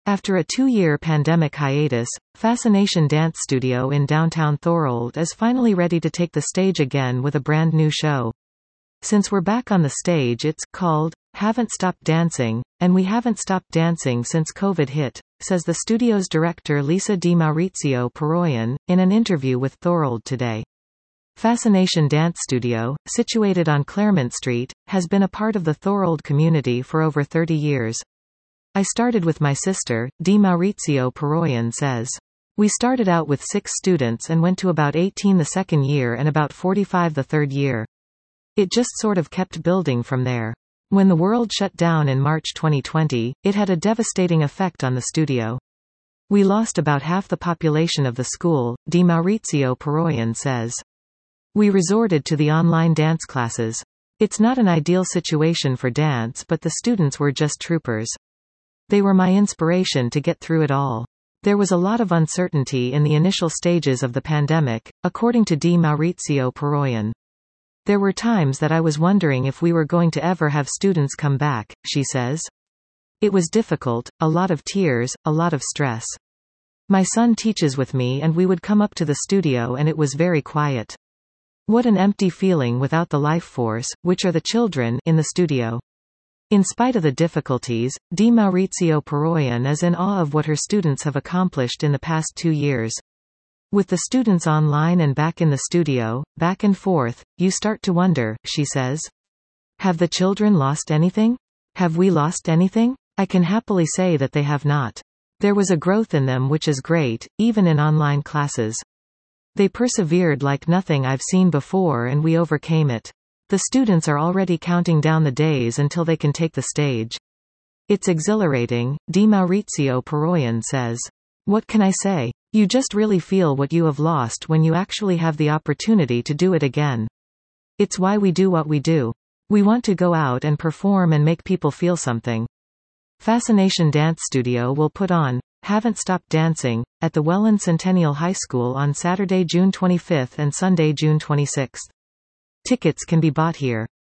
After a 2-year pandemic hiatus, Fascination Dance Studio in downtown Thorold is finally ready to take the stage again with a brand new show. Since we're back on the stage, it's called Haven't Stopped Dancing, and we haven't stopped dancing since COVID hit, says the studio's director Lisa Di Maurizio Peroyan, in an interview with Thorold Today. Fascination Dance Studio, situated on Claremont Street, has been a part of the Thorold community for over 30 years. I started with my sister, Di Maurizio Peroyan says. We started out with 6 students and went to about 18 the second year and about 45 the third year. It just sort of kept building from there. When the world shut down in March 2020, it had a devastating effect on the studio. We lost about half the population of the school, Di Maurizio Peroyan says. We resorted to the online dance classes. It's not an ideal situation for dance, but the students were just troopers. They were my inspiration to get through it all. There was a lot of uncertainty in the initial stages of the pandemic, according to Di Maurizio Peroyan. There were times that I was wondering if we were going to ever have students come back, she says. It was difficult, a lot of tears, a lot of stress. My son teaches with me and we would come up to the studio and it was very quiet. What an empty feeling without the life force, which are the children, in the studio. In spite of the difficulties, Di Maurizio Peroyan is in awe of what her students have accomplished in the past 2 years. With the students online and back in the studio, back and forth, you start to wonder, she says. Have the children lost anything? Have we lost anything? I can happily say that they have not. There was a growth in them which is great, even in online classes. They persevered like nothing I've seen before and we overcame it. The students are already counting down the days until they can take the stage. It's exhilarating, Di Maurizio Peroyan says. What can I say? You just really feel what you have lost when you actually have the opportunity to do it again. It's why we do what we do. We want to go out and perform and make people feel something. Fascination Dance Studio will put on Haven't Stopped Dancing at the Welland Centennial High School on Saturday, June 25th and Sunday, June 26th. Tickets can be bought here.